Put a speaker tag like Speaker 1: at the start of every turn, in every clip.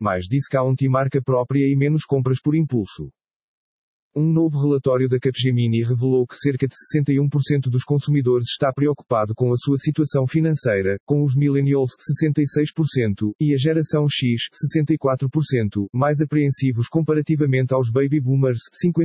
Speaker 1: mais discount e marca própria e menos compras por impulso. Um novo relatório da Capgemini revelou que cerca de 61% dos consumidores está preocupado com a sua situação financeira, com os millennials 66% e a geração X 64% mais apreensivos comparativamente aos baby boomers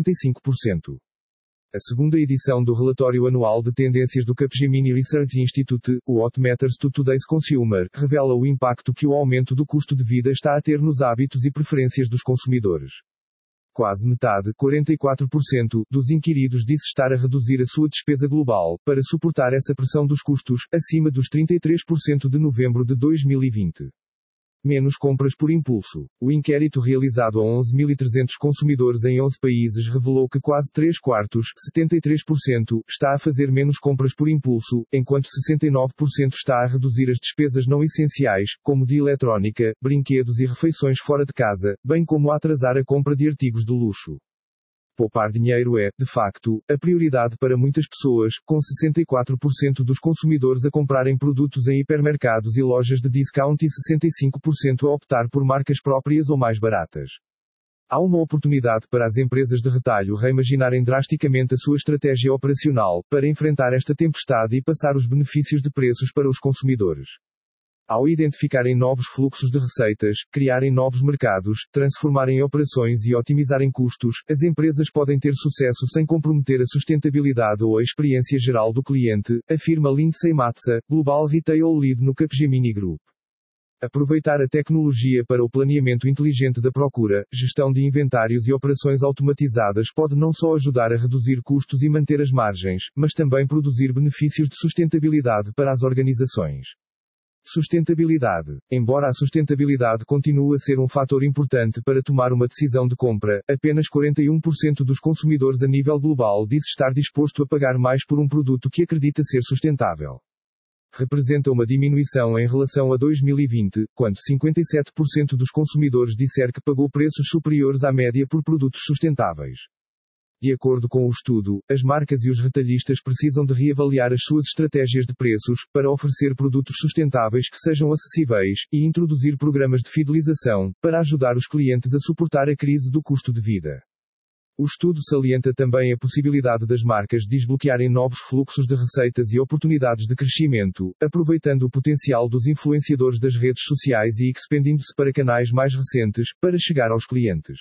Speaker 1: 55%. A segunda edição do relatório anual de tendências do Capgemini Research Institute, What Matters to Today's Consumer, revela o impacto que o aumento do custo de vida está a ter nos hábitos e preferências dos consumidores. Quase metade, 44%, dos inquiridos disse estar a reduzir a sua despesa global, para suportar essa pressão dos custos, acima dos 33% de novembro de 2020. Menos compras por impulso. O inquérito realizado a 11.300 consumidores em 11 países revelou que quase 3/4, 73%, está a fazer menos compras por impulso, enquanto 69% está a reduzir as despesas não essenciais, como de eletrónica, brinquedos e refeições fora de casa, bem como a atrasar a compra de artigos de luxo. Poupar dinheiro é, de facto, a prioridade para muitas pessoas, com 64% dos consumidores a comprarem produtos em hipermercados e lojas de discount e 65% a optar por marcas próprias ou mais baratas. Há uma oportunidade para as empresas de retalho reimaginarem drasticamente a sua estratégia operacional, para enfrentar esta tempestade e passar os benefícios de preços para os consumidores. Ao identificarem novos fluxos de receitas, criarem novos mercados, transformarem operações e otimizarem custos, as empresas podem ter sucesso sem comprometer a sustentabilidade ou a experiência geral do cliente, afirma Lindsay Matza, Global Retail Lead no Capgemini Group. Aproveitar a tecnologia para o planeamento inteligente da procura, gestão de inventários e operações automatizadas pode não só ajudar a reduzir custos e manter as margens, mas também produzir benefícios de sustentabilidade para as organizações. Sustentabilidade. Embora a sustentabilidade continue a ser um fator importante para tomar uma decisão de compra, apenas 41% dos consumidores a nível global disse estar disposto a pagar mais por um produto que acredita ser sustentável. Representa uma diminuição em relação a 2020, quando 57% dos consumidores disseram que pagou preços superiores à média por produtos sustentáveis. De acordo com o estudo, as marcas e os retalhistas precisam de reavaliar as suas estratégias de preços, para oferecer produtos sustentáveis que sejam acessíveis, e introduzir programas de fidelização, para ajudar os clientes a suportar a crise do custo de vida. O estudo salienta também a possibilidade das marcas desbloquearem novos fluxos de receitas e oportunidades de crescimento, aproveitando o potencial dos influenciadores das redes sociais e expandindo-se para canais mais recentes, para chegar aos clientes.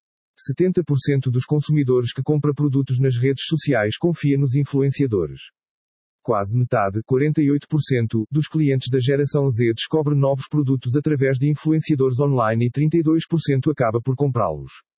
Speaker 1: 70% dos consumidores que compram produtos nas redes sociais confia nos influenciadores. Quase metade, 48%, dos clientes da geração Z descobre novos produtos através de influenciadores online e 32% acaba por comprá-los.